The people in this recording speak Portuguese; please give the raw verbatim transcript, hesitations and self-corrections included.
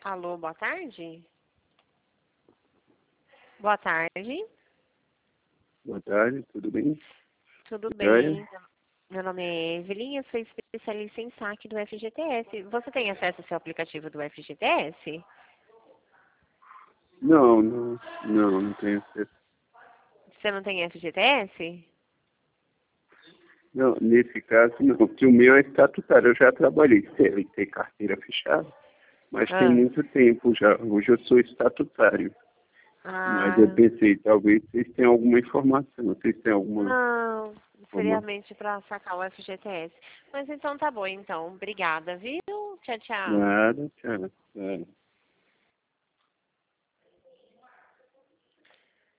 Alô, boa tarde? Boa tarde. Boa tarde, tudo bem? Tudo Joia? bem? Meu nome é Evelyn, eu sou especialista em saque do F G T S. Você tem acesso ao seu aplicativo do F G T S? Não, não, não, não tenho acesso. Você não tem F G T S? Não, nesse caso não, porque o meu é estatutário, eu já trabalhei C L T, carteira fechada, mas tem Ah. muito tempo já, hoje eu sou estatutário. Mas eu Ah, pensei, talvez vocês tenham alguma informação, vocês têm alguma não, informação. seriamente para sacar o F G T S. Mas então tá bom, então. Obrigada, viu? Tchau, tchau. Nada, tchau, tchau.